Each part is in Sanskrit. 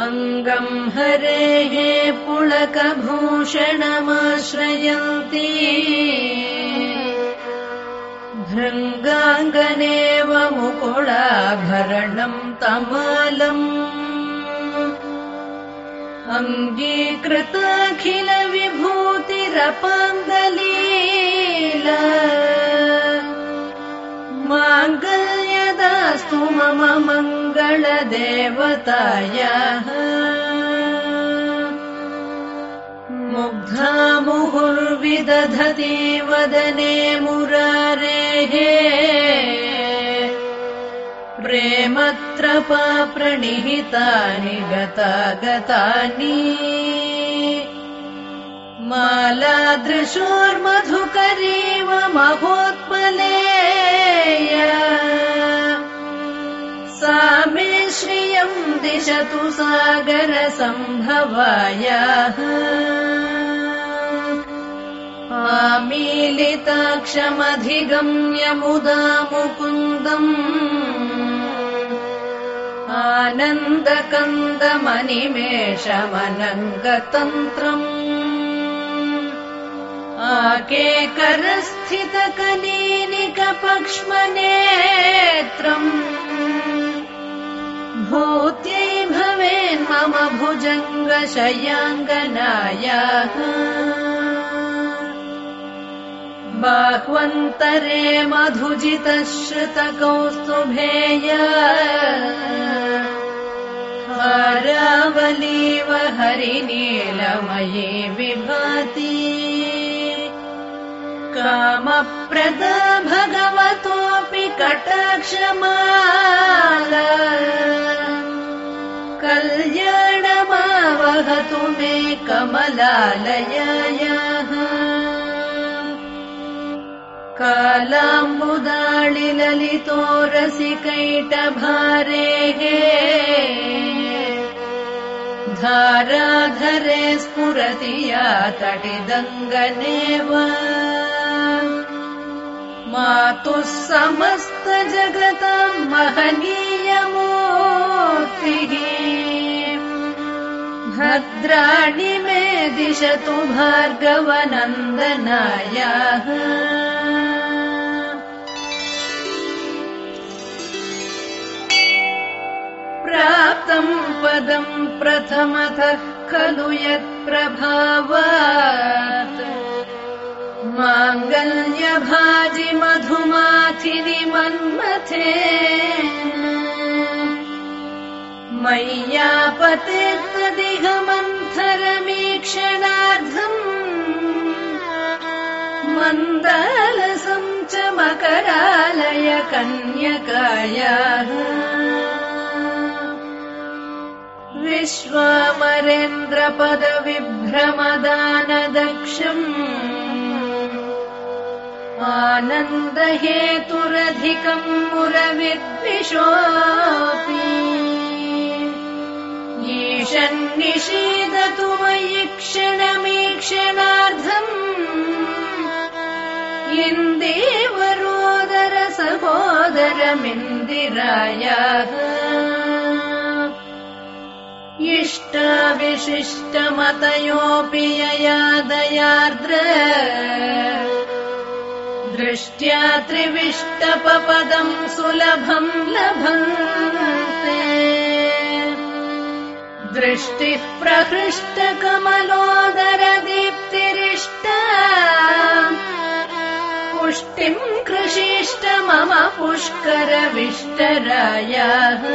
अङ्गम् हरेः पुलकभूषणमाश्रयन्ती भृङ्गाङ्गनेव मुकुलाभरणम् तमालम् अङ्गीकृताखिल विभूतिरपाङ्गलीला माङ्गल्यदास्तु मम मङ्गलदेवतायाः मुग्धा मुहुर्विदधति वदने मुरारेः प्रेमत्रपा प्रणिहितानि गतागतानि मालादृशोर्मधुकरीव महोत्पलेय सा मे श्रियम् दिशतु सागरसम्भवायाः आमीलिताक्षमधिगम्य मुदा मुकुन्दम् आनन्दकन्दमनिमेषमनङ्गतन्त्रम् आकेकरस्थितकनीनिकपक्ष्मनेत्रम् भूत्यै भवेन्मम भुजङ्गशयाङ्गनायाः बाह्वन्तरे मधुजितश्रुतकौस्तुभेय हारावलीव हरिनीलमयी विभाति कामप्रदा भगवतोऽपि कटाक्षमाला कल्याणमावहतु मे कमलालयायाः कालाम्बुदाळिललितो रसिकैटभारेः धाराधरे स्फुरति या तटिदङ्गनेव मातुः समस्तजगताम् महनीयमूर्तिः भद्राणि मे दिशतु भार्गवनन्दनायाः प्राप्तम् पदम् प्रथमतः खलु यत्प्रभावात् माङ्गल्यभाजि मधुमाथिनि मन्मथेन मय्यापतेत्तदिह मन्थरमीक्षणार्धम् मन्दालसं च मकरालय कन्यकायाः विश्वामरेन्द्रपदविभ्रमदानदक्षम् आनन्दहेतुरधिकम् मुरविद्विषोऽपि ईशन्निषीदतु मयि क्षणमीक्षणार्धम् इन्दीवरोदर सहोदरमिन्दिरायाः इष्टाविशिष्टमतयोऽपि यया दयार्द्र दृष्ट्या त्रिविष्टपपदम् सुलभम् लभन्ते दृष्टिः प्रहृष्टकमलोदरदीप्तिरिष्टा पुष्टिम् कृषीष्ट मम पुष्करविष्टरायाः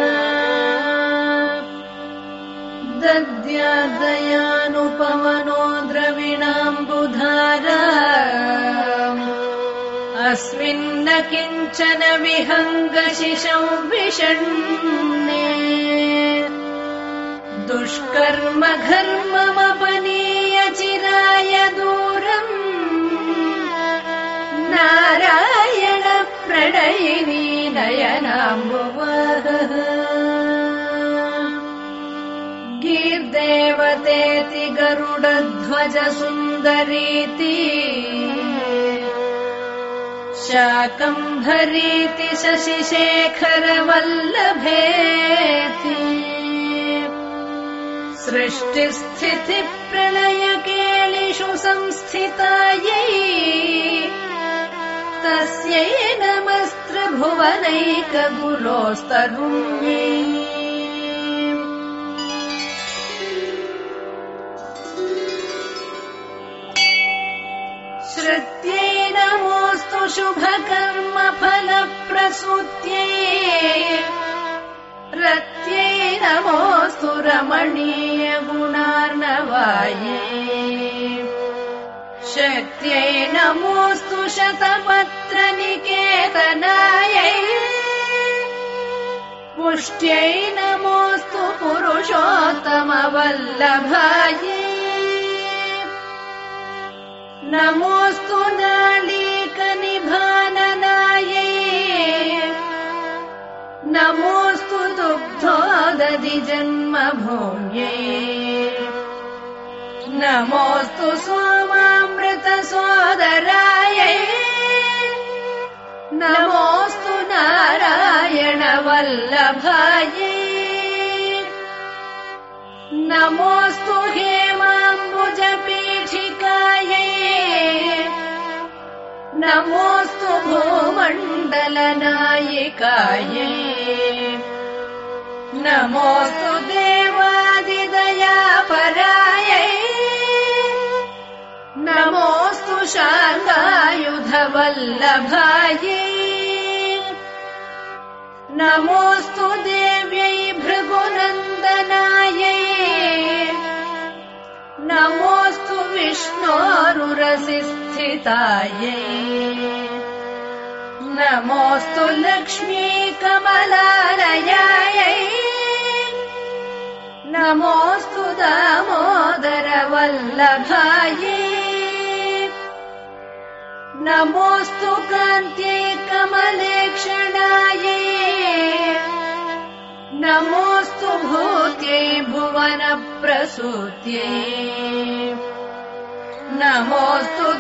दद्यादयानुपवनो द्रविणाम्बुधारा अस्मिन्न किञ्चन विहङ्गशिशौ विषण्णे दुष्कर्म घर्ममपनीय चिराय दूरम् नारायण प्रणयिनी नयनाम्बुवः गीर्देवतेति गरुडध्वज सुन्दरीति शाकम्भरीति शशिशेखर वल्लभेति सृष्टिस्थितिप्रलयकेलिषु संस्थितायै तस्यै नमस्त्रिभुवनैकगुरोस्तरुण्यै श्रुत्यै नमोऽस्तु शुभकर्मफलप्रसूत्यै रत्यै नमोऽस्तु रमणीयगुणार्णवायै शक्त्यै नमोऽस्तु शतपत्रनिकेतनायै पुष्ट्यै नमोऽस्तु पुरुषोत्तमवल्लभायै नमोऽस्तु नालीकनिभाननायै नमोऽस्तु दुग्धोदधिजन्मभूम्यै नमोऽस्तु सोमामृतसोदरायै नमोऽस्तु नारायणवल्लभायै नमोऽस्तु हेमाम्बुजपीठिकायै नमोऽस्तु भूमण्डलनायिकायै नमोऽस्तु देवादिदयापरायै नमोऽस्तु शार्ङ्गायुधवल्लभायै नमोऽस्तु देव्यै भृगुनन्दनायै नमोऽस्तु विष्णोरुरसिस्थितायै नमोऽस्तु लक्ष्मीकमलालयायै नमोऽस्तु दामोदरवल्लभायै नमोऽस्तु कान्त्यै कमलेक्षणायै नमोऽस्तु भूत्यै भुवनप्रसूत्यै नमोऽस्तु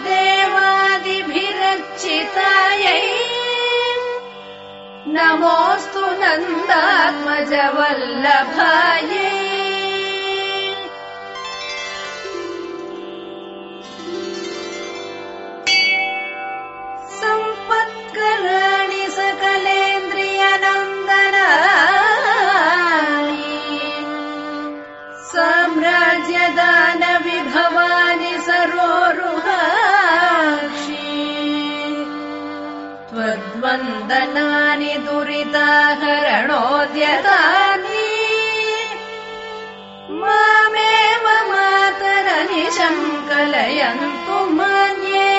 देवादिभिरर्चितायै नमोऽस्तु नन्दात्मजवल्लभायै सम्पत्कराणि सकलेन्द्रियनन्दनाय साम्राज्यदानविभवानि सरोरुहाक्षि त्वद्वन्दनानि दुरिताहरणोद्यतानि मामेव मातरनिशं कलयन्तु मन्ये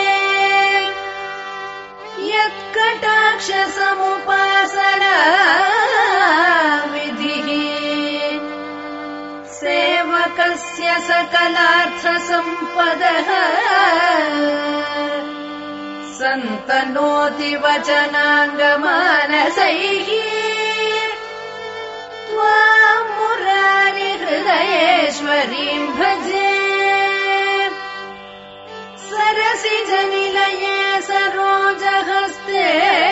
यत्कटाक्षसमुपासना विधिः सेवकस्य सकलार्थसम्पदः सन्तनोति वचनाङ्गमानसैः त्वां मुरारिहृदयेश्वरीं भजे सरसिजनिलये सरोजहस्ते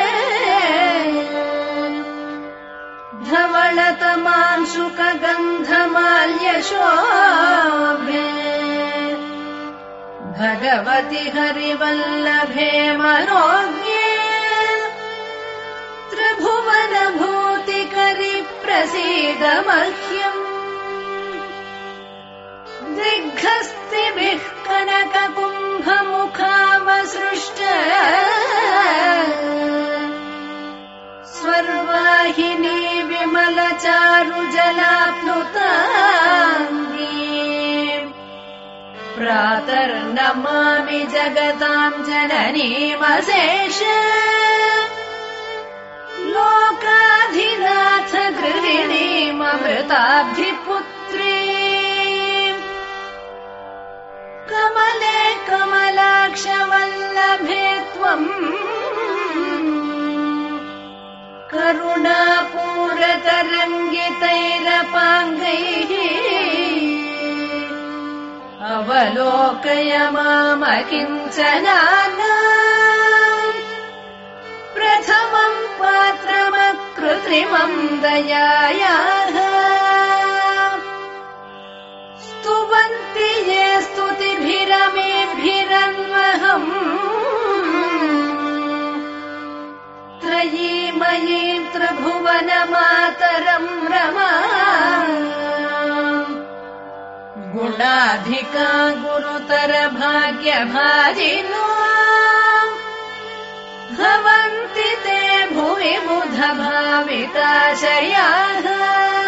धवलतमांशुकगन्धमाल्यशोभे भगवति हरिवल्लभे मनोज्ञे त्रिभुवनभूतिकरि प्रसीद मह्यम् दिग्हस्तिभिः कनककुम्भमुखावसृष्ट स्वर्वाहिनी विमलचारुजलाप्लुताङ्गी प्रातर्नमामि जगतां जननीमशेष लोकाधिनाथ गृहिणीममृताब्धिपुत्री कमले कमलाक्षवल्लभे त्वम् करुणापूरतरङ्गितैरपाङ्गैः अवलोकय मामकिञ्चनानाम् प्रथमम् पात्रमकृत्रिमम् दयायाः स्तुवन्ति ये स्तुतिभिरमेभिरन्वहम् त्रयीमयीम् त्रिभुवनमातरम् रमा गुणाधिका गुरुतर भाग्यभाजिनो भवन्ति ते भुवि बुध भाविताशयाः।